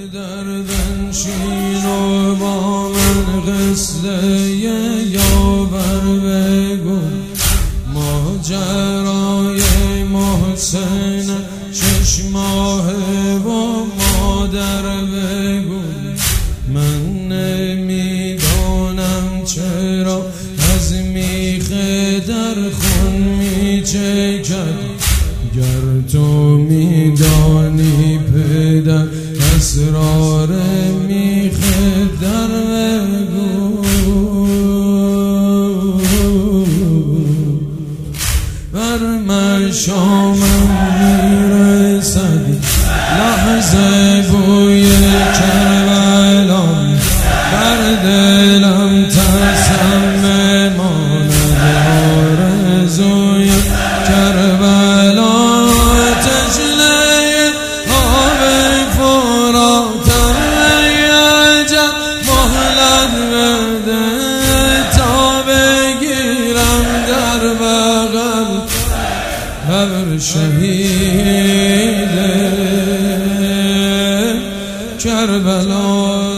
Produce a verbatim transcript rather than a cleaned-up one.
در بنشین و با من قصه یاور بگو، ماجرای محسن شش ماهه و مادر بگو. من نمیدانم چرا از میخ در خون میچکد، گر تو میدانی پدر اسرار میخ در بگو. بر مشامم میرسد لحظه بوی کربلا، بر دلم ترسم ماند آرزوی کربلا. تجله آب فراتم عجب مهلت بده تا بگیرم در بغل قبر شهید کربلا.